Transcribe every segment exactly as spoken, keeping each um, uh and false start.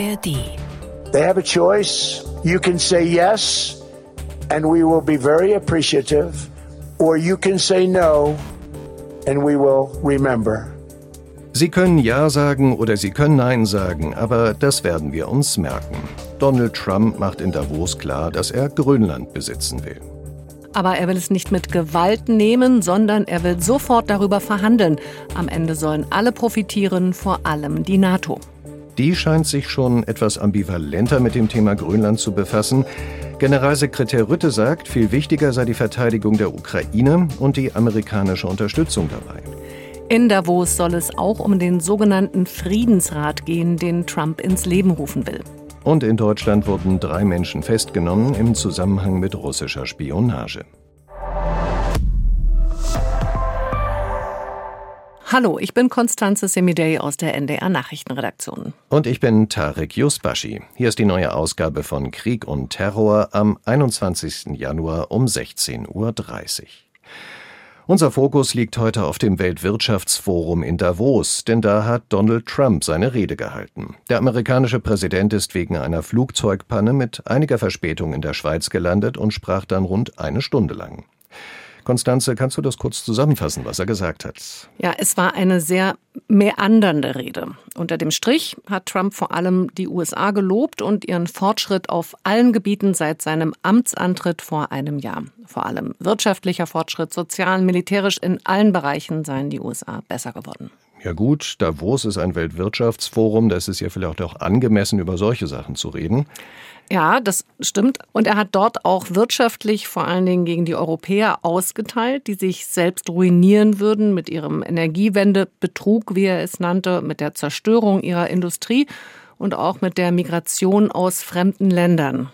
R D. They have a choice. You can say yes, and we will be very appreciative, or you can say no, and we will remember. Sie können Ja sagen oder Sie können Nein sagen, aber das werden wir uns merken. Donald Trump macht in Davos klar, dass er Grönland besitzen will. Aber er will es nicht mit Gewalt nehmen, sondern er will sofort darüber verhandeln. Am Ende sollen alle profitieren, vor allem die NATO. Die scheint sich schon etwas ambivalenter mit dem Thema Grönland zu befassen. Generalsekretär Rutte sagt, viel wichtiger sei die Verteidigung der Ukraine und die amerikanische Unterstützung dabei. In Davos soll es auch um den sogenannten Friedensrat gehen, den Trump ins Leben rufen will. Und in Deutschland wurden drei Menschen festgenommen im Zusammenhang mit russischer Spionage. Hallo, ich bin Constanze Semidey aus der N D R Nachrichtenredaktion. Und ich bin Tarek Yusbashi. Hier ist die neue Ausgabe von Krieg und Terror am einundzwanzigsten Januar um sechzehn Uhr dreißig. Unser Fokus liegt heute auf dem Weltwirtschaftsforum in Davos, denn da hat Donald Trump seine Rede gehalten. Der amerikanische Präsident ist wegen einer Flugzeugpanne mit einiger Verspätung in der Schweiz gelandet und sprach dann rund eine Stunde lang. Constanze, kannst du das kurz zusammenfassen, was er gesagt hat? Ja, es war eine sehr meandernde Rede. Unter dem Strich hat Trump vor allem die U S A gelobt und ihren Fortschritt auf allen Gebieten seit seinem Amtsantritt vor einem Jahr. Vor allem wirtschaftlicher Fortschritt, sozial, militärisch, in allen Bereichen seien die U S A besser geworden. Ja gut, Davos ist ein Weltwirtschaftsforum, da ist es ja vielleicht auch angemessen, über solche Sachen zu reden. Ja, das stimmt. Und er hat dort auch wirtschaftlich vor allen Dingen gegen die Europäer ausgeteilt, die sich selbst ruinieren würden mit ihrem Energiewendebetrug, wie er es nannte, mit der Zerstörung ihrer Industrie und auch mit der Migration aus fremden Ländern.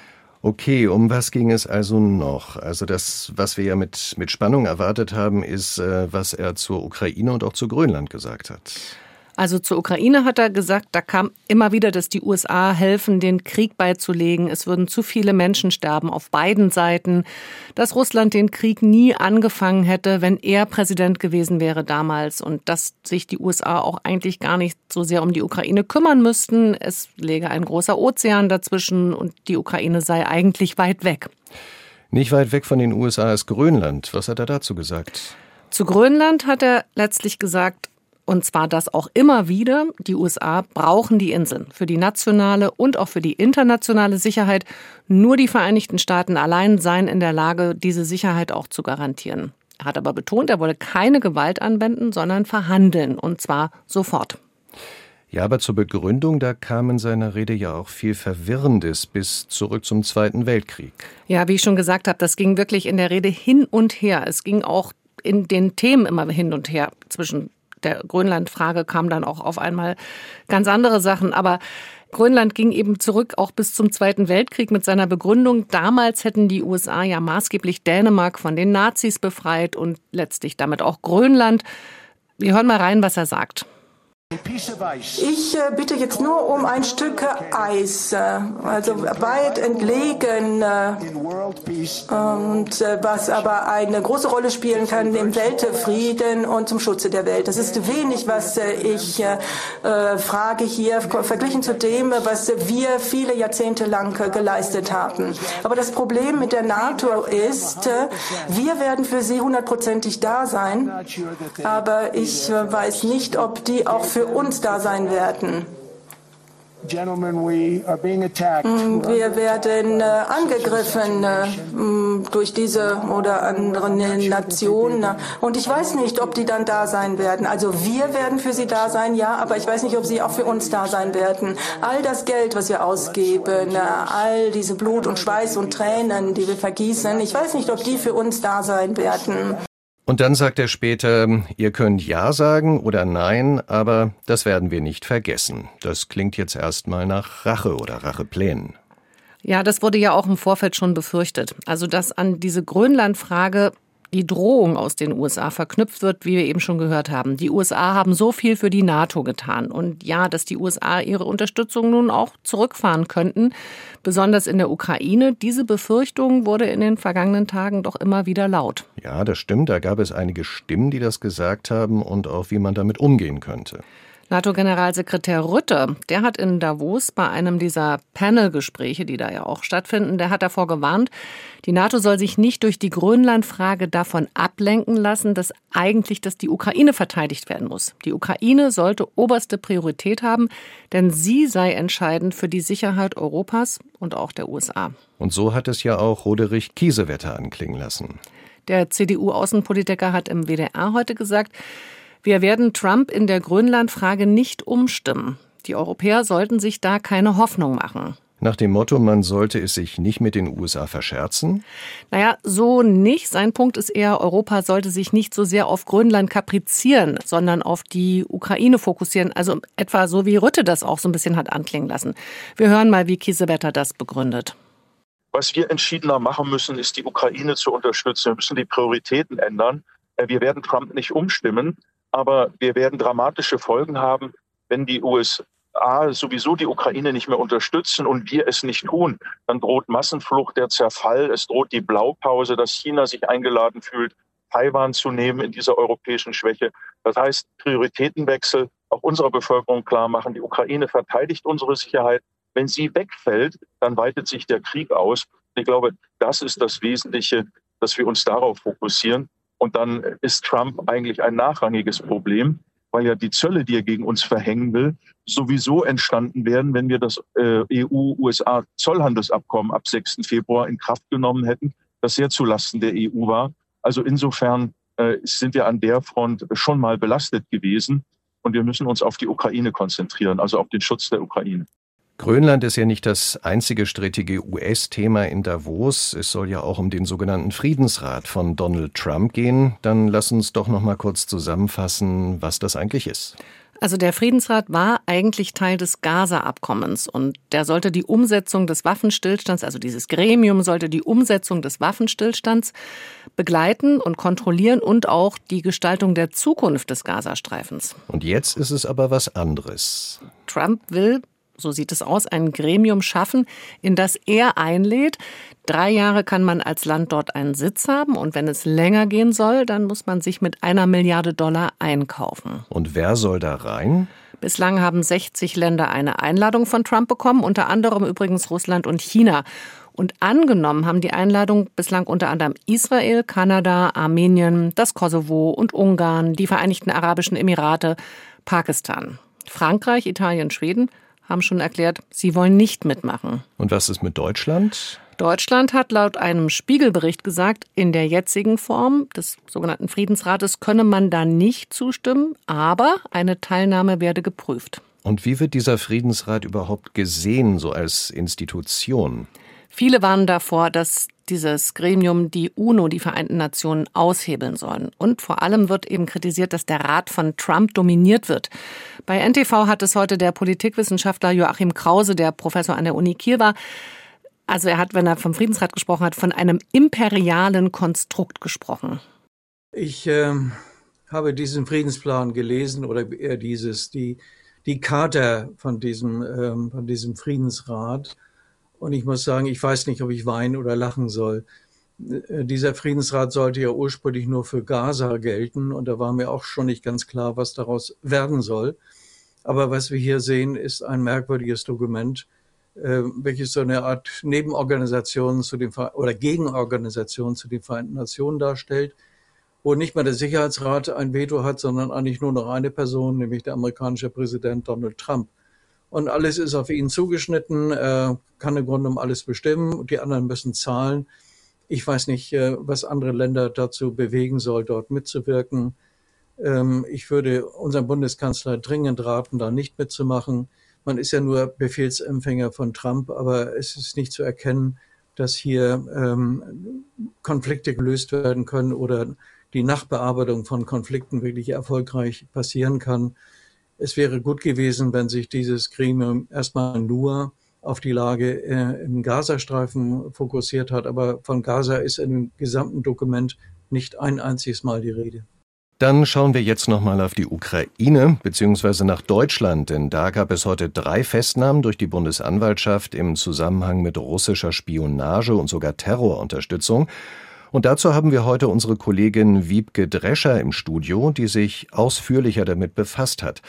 Okay, um was ging es also noch? Also das, was wir ja mit, mit Spannung erwartet haben, ist, äh, was er zur Ukraine und auch zu Grönland gesagt hat. Also zur Ukraine hat er gesagt, da kam immer wieder, dass die U S A helfen, den Krieg beizulegen. Es würden zu viele Menschen sterben auf beiden Seiten. Dass Russland den Krieg nie angefangen hätte, wenn er Präsident gewesen wäre damals. Und dass sich die U S A auch eigentlich gar nicht so sehr um die Ukraine kümmern müssten. Es läge ein großer Ozean dazwischen und die Ukraine sei eigentlich weit weg. Nicht weit weg von den U S A ist Grönland. Was hat er dazu gesagt? Zu Grönland hat er letztlich gesagt, und zwar das auch immer wieder, die U S A brauchen die Inseln für die nationale und auch für die internationale Sicherheit. Nur die Vereinigten Staaten allein seien in der Lage, diese Sicherheit auch zu garantieren. Er hat aber betont, er wolle keine Gewalt anwenden, sondern verhandeln, und zwar sofort. Ja, aber zur Begründung, da kam in seiner Rede ja auch viel Verwirrendes bis zurück zum Zweiten Weltkrieg. Ja, wie ich schon gesagt habe, das ging wirklich in der Rede hin und her. Es ging auch in den Themen immer hin und her zwischen der Grönland-Frage kamen dann auch auf einmal ganz andere Sachen. Aber Grönland ging eben zurück auch bis zum Zweiten Weltkrieg mit seiner Begründung. Damals hätten die U S A ja maßgeblich Dänemark von den Nazis befreit und letztlich damit auch Grönland. Wir hören mal rein, was er sagt. Ich äh, bitte jetzt nur um ein Stück Eis, äh, also weit entlegen äh, und äh, was aber eine große Rolle spielen kann im Weltfrieden und zum Schutze der Welt. Das ist wenig, was äh, ich äh, frage hier, verglichen zu dem, was wir viele Jahrzehnte lang äh, geleistet haben. Aber das Problem mit der NATO ist, äh, wir werden für sie hundertprozentig da sein, aber ich äh, weiß nicht, ob die auch für für uns da sein werden. Wir werden äh, angegriffen äh, durch diese oder andere Nationen. Und ich weiß nicht, ob die dann da sein werden. Also wir werden für sie da sein, ja, aber ich weiß nicht, ob sie auch für uns da sein werden. All das Geld, was wir ausgeben, äh, all diese Blut und Schweiß und Tränen, die wir vergießen, ich weiß nicht, ob die für uns da sein werden. Und dann sagt er später, ihr könnt Ja sagen oder Nein, aber das werden wir nicht vergessen. Das klingt jetzt erstmal nach Rache oder Racheplänen. Ja, das wurde ja auch im Vorfeld schon befürchtet. Also, dass an diese Grönland-Frage die Drohung aus den U S A verknüpft wird, wie wir eben schon gehört haben. Die U S A haben so viel für die NATO getan. Und ja, dass die U S A ihre Unterstützung nun auch zurückfahren könnten, besonders in der Ukraine. Diese Befürchtung wurde in den vergangenen Tagen doch immer wieder laut. Ja, das stimmt. Da gab es einige Stimmen, die das gesagt haben und auch, wie man damit umgehen könnte. NATO-Generalsekretär Rutte, der hat in Davos bei einem dieser Panel-Gespräche, die da ja auch stattfinden, der hat davor gewarnt, die NATO soll sich nicht durch die Grönland-Frage davon ablenken lassen, dass eigentlich dass die Ukraine verteidigt werden muss. Die Ukraine sollte oberste Priorität haben, denn sie sei entscheidend für die Sicherheit Europas und auch der U S A. Und so hat es ja auch Roderich Kiesewetter anklingen lassen. Der C D U-Außenpolitiker hat im W D R heute gesagt, wir werden Trump in der Grönland-Frage nicht umstimmen. Die Europäer sollten sich da keine Hoffnung machen. Nach dem Motto, man sollte es sich nicht mit den U S A verscherzen? Naja, so nicht. Sein Punkt ist eher, Europa sollte sich nicht so sehr auf Grönland kaprizieren, sondern auf die Ukraine fokussieren. Also etwa so, wie Rutte das auch so ein bisschen hat anklingen lassen. Wir hören mal, wie Kiesewetter das begründet. Was wir entschiedener machen müssen, ist die Ukraine zu unterstützen. Wir müssen die Prioritäten ändern. Wir werden Trump nicht umstimmen. Aber wir werden dramatische Folgen haben, wenn die U S A sowieso die Ukraine nicht mehr unterstützen und wir es nicht tun. Dann droht Massenflucht, der Zerfall, es droht die Blaupause, dass China sich eingeladen fühlt, Taiwan zu nehmen in dieser europäischen Schwäche. Das heißt, Prioritätenwechsel, auch unserer Bevölkerung klar machen, die Ukraine verteidigt unsere Sicherheit. Wenn sie wegfällt, dann weitet sich der Krieg aus. Ich glaube, das ist das Wesentliche, dass wir uns darauf fokussieren. Und dann ist Trump eigentlich ein nachrangiges Problem, weil ja die Zölle, die er gegen uns verhängen will, sowieso entstanden wären, wenn wir das äh, E U-U S A-Zollhandelsabkommen ab sechsten Februar in Kraft genommen hätten, das sehr zulasten der E U war. Also insofern äh, sind wir an der Front schon mal belastet gewesen und wir müssen uns auf die Ukraine konzentrieren, also auf den Schutz der Ukraine. Grönland ist ja nicht das einzige strittige U S-Thema in Davos. Es soll ja auch um den sogenannten Friedensrat von Donald Trump gehen. Dann lass uns doch noch mal kurz zusammenfassen, was das eigentlich ist. Also der Friedensrat war eigentlich Teil des Gaza-Abkommens und der sollte die Umsetzung des Waffenstillstands, also dieses Gremium sollte die Umsetzung des Waffenstillstands begleiten und kontrollieren und auch die Gestaltung der Zukunft des Gazastreifens. Und jetzt ist es aber was anderes. Trump will, so sieht es aus, ein Gremium schaffen, in das er einlädt. Drei Jahre kann man als Land dort einen Sitz haben und wenn es länger gehen soll, dann muss man sich mit einer Milliarde Dollar einkaufen. Und wer soll da rein? Bislang haben sechzig Länder eine Einladung von Trump bekommen, unter anderem übrigens Russland und China. Und angenommen haben die Einladung bislang unter anderem Israel, Kanada, Armenien, das Kosovo und Ungarn, die Vereinigten Arabischen Emirate, Pakistan. Frankreich, Italien, Schweden haben schon erklärt, sie wollen nicht mitmachen. Und was ist mit Deutschland? Deutschland hat laut einem Spiegelbericht gesagt, in der jetzigen Form des sogenannten Friedensrates könne man da nicht zustimmen, aber eine Teilnahme werde geprüft. Und wie wird dieser Friedensrat überhaupt gesehen, so als Institution? Viele warnen davor, dass dieses Gremium die UNO, die Vereinten Nationen, aushebeln sollen. Und vor allem wird eben kritisiert, dass der Rat von Trump dominiert wird. Bei N T V hat es heute der Politikwissenschaftler Joachim Krause, der Professor an der Uni Kiel war, also er hat, wenn er vom Friedensrat gesprochen hat, von einem imperialen Konstrukt gesprochen. Ich äh, habe diesen Friedensplan gelesen oder eher dieses, die, die Charta von diesem, ähm, von diesem Friedensrat. Und ich muss sagen, ich weiß nicht, ob ich weinen oder lachen soll. Dieser Friedensrat sollte ja ursprünglich nur für Gaza gelten. Und da war mir auch schon nicht ganz klar, was daraus werden soll. Aber was wir hier sehen, ist ein merkwürdiges Dokument, äh, welches so eine Art Nebenorganisation zu den oder Gegenorganisation zu den Vereinten Nationen darstellt, wo nicht mehr der Sicherheitsrat ein Veto hat, sondern eigentlich nur noch eine Person, nämlich der amerikanische Präsident Donald Trump. Und alles ist auf ihn zugeschnitten, er kann im Grunde genommen alles bestimmen und die anderen müssen zahlen. Ich weiß nicht, was andere Länder dazu bewegen soll, dort mitzuwirken. Ich würde unserem Bundeskanzler dringend raten, da nicht mitzumachen. Man ist ja nur Befehlsempfänger von Trump, aber es ist nicht zu erkennen, dass hier Konflikte gelöst werden können oder die Nachbearbeitung von Konflikten wirklich erfolgreich passieren kann. Es wäre gut gewesen, wenn sich dieses Gremium erstmal nur auf die Lage äh, im Gazastreifen fokussiert hat. Aber von Gaza ist in dem gesamten Dokument nicht ein einziges Mal die Rede. Dann schauen wir jetzt nochmal auf die Ukraine bzw. nach Deutschland, denn da gab es heute drei Festnahmen durch die Bundesanwaltschaft im Zusammenhang mit russischer Spionage und sogar Terrorunterstützung. Und dazu haben wir heute unsere Kollegin Wiebke Drescher im Studio, die sich ausführlicher damit befasst hat.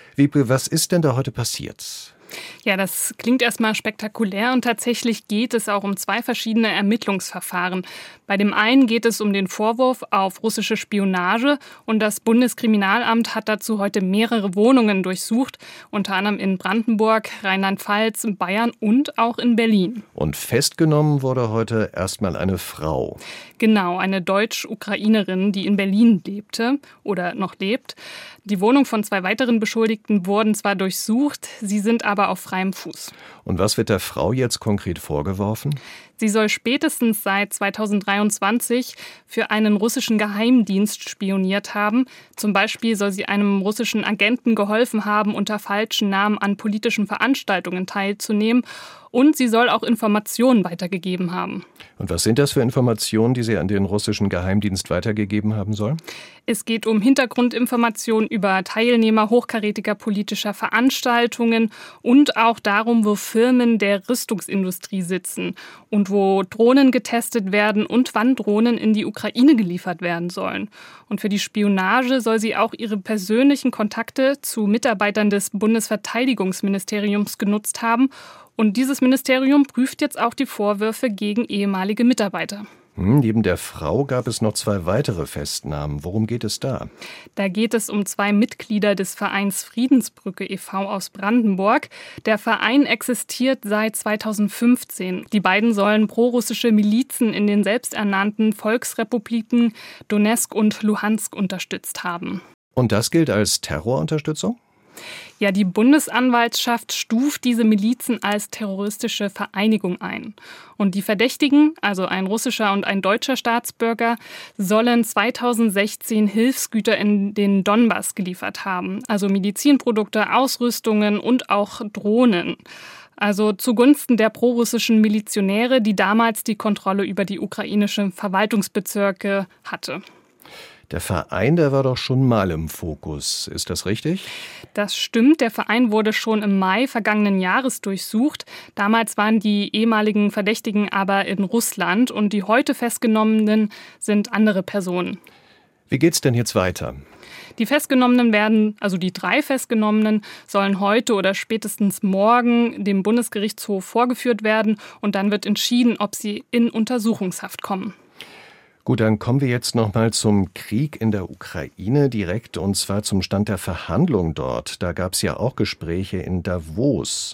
Wiebke, was ist denn da heute passiert? Ja, das klingt erstmal spektakulär und tatsächlich geht es auch um zwei verschiedene Ermittlungsverfahren. Bei dem einen geht es um den Vorwurf auf russische Spionage und das Bundeskriminalamt hat dazu heute mehrere Wohnungen durchsucht, unter anderem in Brandenburg, Rheinland-Pfalz, Bayern und auch in Berlin. Und festgenommen wurde heute erstmal eine Frau. Genau, eine Deutsch-Ukrainerin, die in Berlin lebte oder noch lebt. Die Wohnung von zwei weiteren Beschuldigten wurden zwar durchsucht, sie sind aber auf freiem Fuß. Und was wird der Frau jetzt konkret vorgeworfen? Sie soll spätestens seit zweitausenddreiundzwanzig für einen russischen Geheimdienst spioniert haben. Zum Beispiel soll sie einem russischen Agenten geholfen haben, unter falschen Namen an politischen Veranstaltungen teilzunehmen. Und sie soll auch Informationen weitergegeben haben. Und was sind das für Informationen, die sie an den russischen Geheimdienst weitergegeben haben soll? Es geht um Hintergrundinformationen über Teilnehmer hochkarätiger politischer Veranstaltungen und auch darum, wo Firmen der Rüstungsindustrie sitzen und wo Drohnen getestet werden und wann Drohnen in die Ukraine geliefert werden sollen. Und für die Spionage soll sie auch ihre persönlichen Kontakte zu Mitarbeitern des Bundesverteidigungsministeriums genutzt haben. Und dieses Ministerium prüft jetzt auch die Vorwürfe gegen ehemalige Mitarbeiter. Hm, neben der Frau gab es noch zwei weitere Festnahmen. Worum geht es da? Da geht es um zwei Mitglieder des Vereins Friedensbrücke e V aus Brandenburg. Der Verein existiert seit zweitausendfünfzehn. Die beiden sollen prorussische Milizen in den selbsternannten Volksrepubliken Donezk und Luhansk unterstützt haben. Und das gilt als Terrorunterstützung? Ja, die Bundesanwaltschaft stuft diese Milizen als terroristische Vereinigung ein. Und die Verdächtigen, also ein russischer und ein deutscher Staatsbürger, sollen zweitausendsechzehn Hilfsgüter in den Donbass geliefert haben. Also Medizinprodukte, Ausrüstungen und auch Drohnen. Also zugunsten der prorussischen Milizionäre, die damals die Kontrolle über die ukrainischen Verwaltungsbezirke hatte. Der Verein, der war doch schon mal im Fokus. Ist das richtig? Das stimmt. Der Verein wurde schon im Mai vergangenen Jahres durchsucht. Damals waren die ehemaligen Verdächtigen aber in Russland und die heute Festgenommenen sind andere Personen. Wie geht's denn jetzt weiter? Die Festgenommenen werden, also die drei Festgenommenen, sollen heute oder spätestens morgen dem Bundesgerichtshof vorgeführt werden und dann wird entschieden, ob sie in Untersuchungshaft kommen. Gut, dann kommen wir jetzt noch mal zum Krieg in der Ukraine direkt, und zwar zum Stand der Verhandlungen dort. Da gab es ja auch Gespräche in Davos.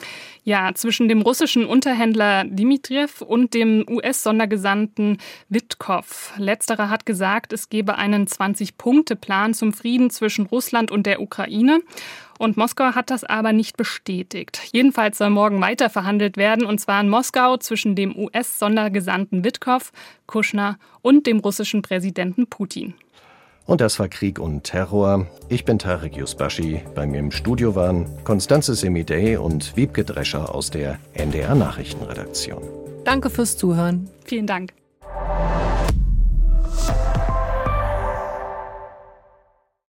Ja, zwischen dem russischen Unterhändler Dmitriev und dem U S-Sondergesandten Witkow. Letzterer hat gesagt, es gebe einen zwanzig-Punkte-Plan zum Frieden zwischen Russland und der Ukraine. Und Moskau hat das aber nicht bestätigt. Jedenfalls soll morgen weiter verhandelt werden, und zwar in Moskau zwischen dem U S-Sondergesandten Witkow, Kushner und dem russischen Präsidenten Putin. Und das war Krieg und Terror. Ich bin Tarek Yusbashi. Bei mir im Studio waren Constanze Semidey und Wiebke Drescher aus der N D R Nachrichtenredaktion. Danke fürs Zuhören. Vielen Dank.